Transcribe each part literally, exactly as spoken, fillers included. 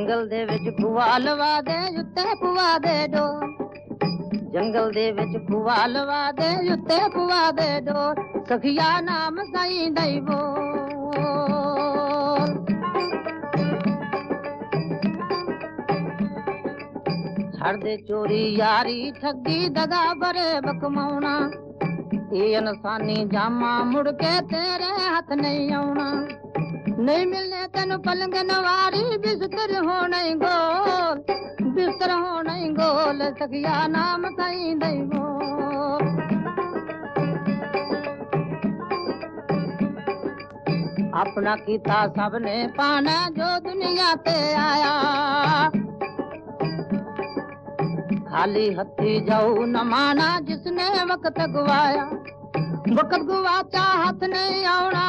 जंगल दे विच खुआ लवा दे उत्ते पुआ दे डोर जंगल दे विच खुआ लवा दे उत्ते पुआ दे डोर सखिया नाम साईं दई बोल छड़ दे चोरी यारी ठगी दगा बरे बकमाउना ये अनसानी जामा मुड़ के तेरे हाथ नहीं आउना नहीं मिलने तेन पलंग नवारी बिस्तर हो नहीं गोल बिस्तर हो नहीं गोल सखिया नाम साईं दई बोल अपना कीता सबने पाना जो दुनिया पे आया खाली हथी जाऊ न माना जिसने वक्त गुवाया वक्त गुवाचा हाथ नहीं आउना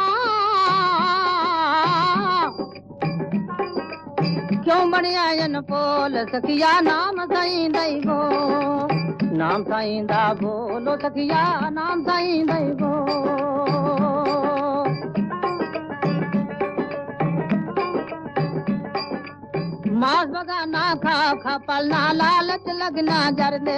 क्यों बनिया इन पोल सखिया नाम साईं दई बोल नाम साईं दा बोलो सखिया नाम साईं दई बोल मास बगाना खा खा पलना लालच लगना जर दे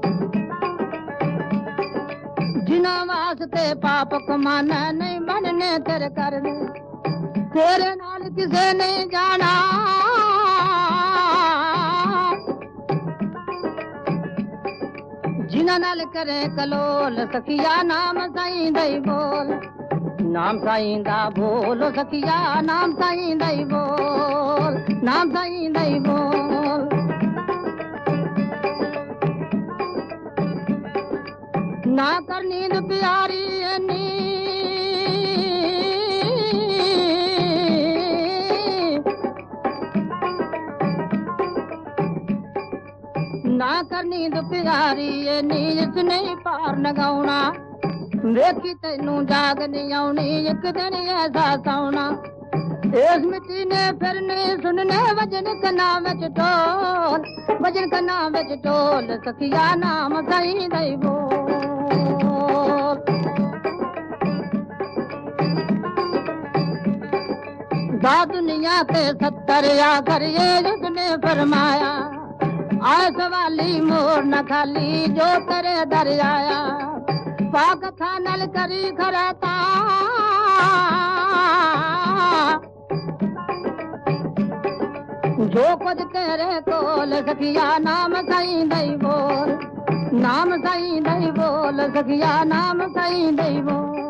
जिना वास्ते पाप कमाना नहीं बनने तेरे कर दे तेरे नाल किसे नहीं जाना जिना नाल करे कलोल सखिया नाम साईं दई बोल नाम साईं दा बोलो सखिया नाम साईं दई बोल नाम साईं दई बोल ना कर नींद प्यारी नी ना कर नींद प्यारी नींद नहीं पार लगाउना वेखी तेनू जाग नहीं आउनी एक दिन ऐसा सौना इस मिट्टी ने फिरने सुनने वजन कना विच टोल वजन कना विच टोल सखिया नाम साईं दई बोल दा दुनिया ते सत्तर आखर ये जिसने फरमाया आए सवाली मोर न खाली जो तेरे दर आया पाक खानल करी खरता जो कुछ तेरे कोल सखिया नाम साईं दई बोल नाम साईं दई बोल सखिया नाम साईं दई बोल